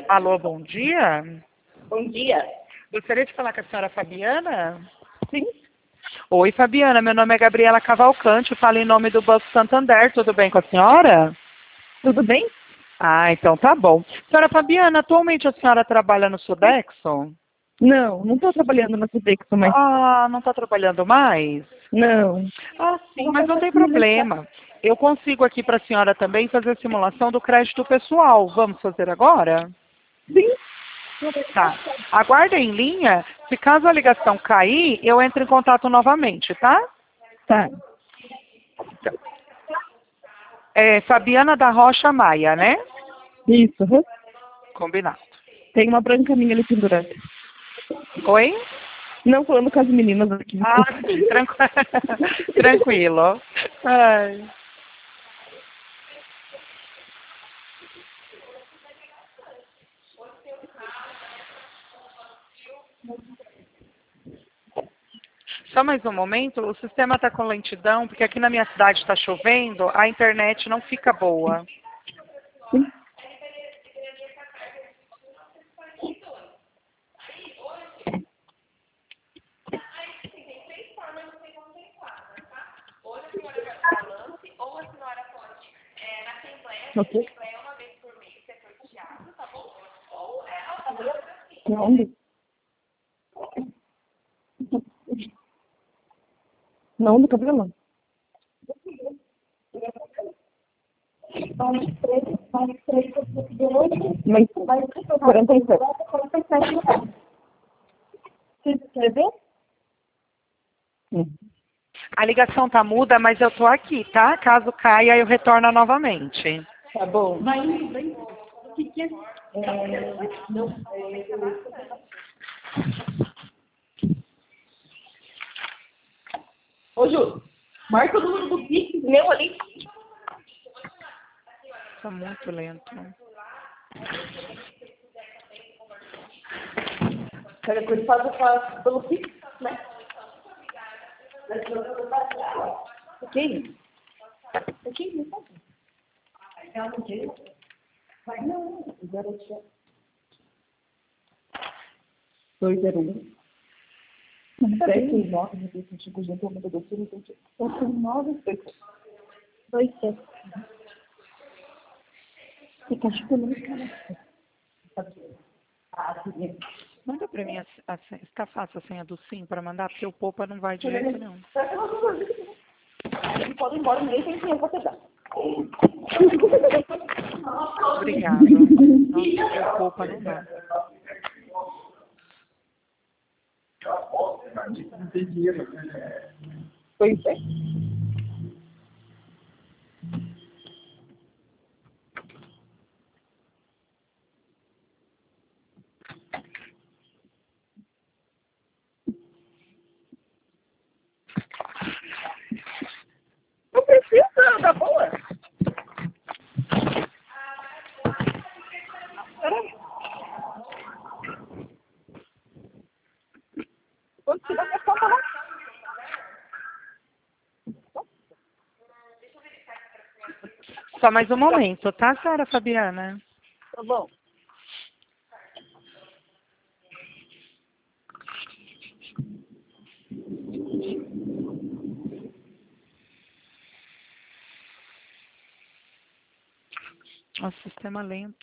Alô, bom dia. Bom dia. Gostaria de falar com a senhora Fabiana? Sim, Oi, Fabiana. Meu nome é Gabriela Cavalcante. Falo em nome do Banco Santander. Tudo bem com a senhora? tudo bem? Ah, então tá bom. Senhora Fabiana, atualmente a senhora trabalha no Sodexo? Não estou trabalhando na Sodexo, mas Ah, não está trabalhando mais? não. Ah, sim, mas não tem problema. Eu consigo aqui para a senhora também fazer a simulação do crédito pessoal. Vamos fazer agora? Sim, Tá. Aguarde em linha. Se caso a ligação cair, eu entro em contato novamente, tá? tá. É Fabiana da Rocha Maia, né? Isso. Combinado. Tem uma branca minha ali pendurada. Oi? Não, falando com as meninas aqui, Ah, desculpa. sim, tranquilo. Ai. Só mais um momento, o sistema está com lentidão, porque aqui na minha cidade está chovendo, a internet não fica boa. Ok. Onde? Não, do cabelo. Mas 47. Você escreveu? A ligação tá muda, mas eu tô aqui, tá? Caso caia, eu retorno novamente. Tá bom. Vai. O que é? Não. Ô, Ju, marca o número do Pix meu ali. Tá muito lento. Qualquer coisa faz pelo Pix, né? Ok? Ok, não pode. Calma, vai não. 201. 769, 95, gente, o número do filho, 9, 27. Fica chutando, cara. Manda pra mim está fácil a senha do SIM para mandar, porque o Poupa não vai de jeito nenhum. Pode ir embora, ninguém tem dinheiro pra pegar. Obrigada. Nossa, o Poupa não dá. Não tem dinheiro. Pois é. Não precisa, tá boa. Quando tiver a questão, tá lá. Só mais um momento, tá, senhora Fabiana? Tá bom. Nossa, sistema lento.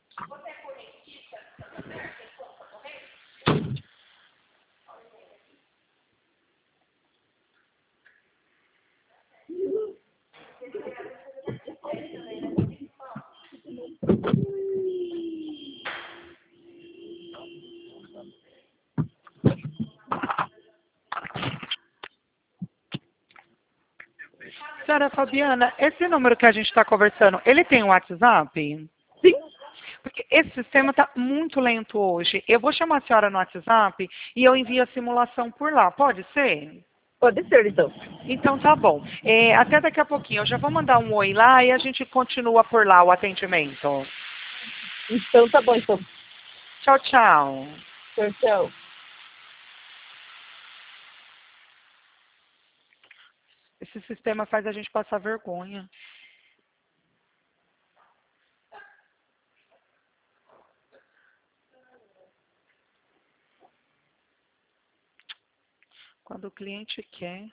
Senhora Fabiana, esse número que a gente está conversando, ele tem um WhatsApp? Sim. Porque esse sistema está muito lento hoje. Eu vou chamar a senhora no WhatsApp e eu envio a simulação por lá. Pode ser? Pode ser, então. Então tá bom. Até daqui a pouquinho. Eu já vou mandar um oi lá e a gente continua por lá o atendimento. Então tá bom, então. Tchau, tchau. Tchau, tchau. Esse sistema faz a gente passar vergonha. Quando o cliente quer.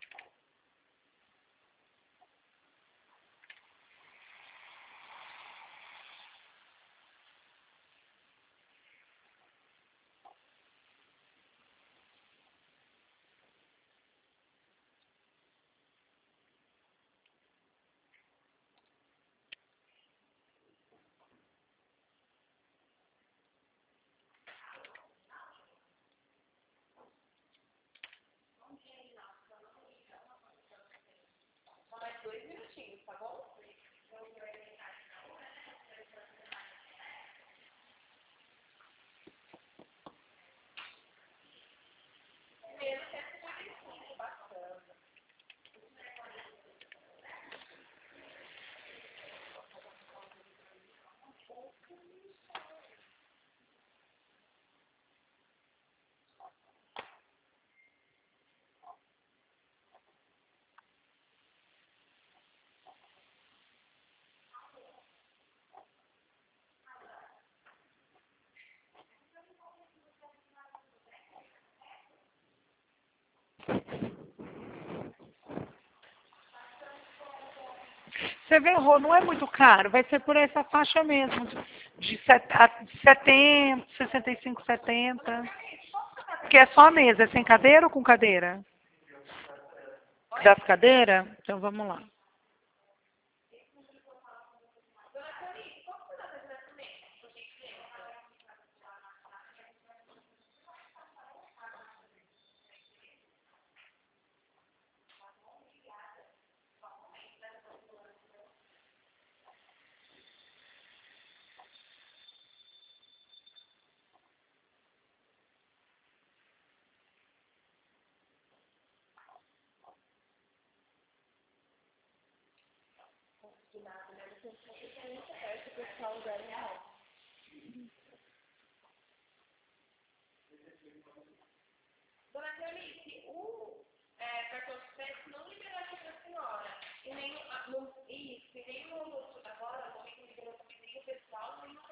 Você vê, Rô, não é muito caro, vai ser por essa faixa mesmo, de 70, 65, 70. Que é só a mesa, é sem cadeira ou com cadeira? Das cadeiras? Então vamos lá.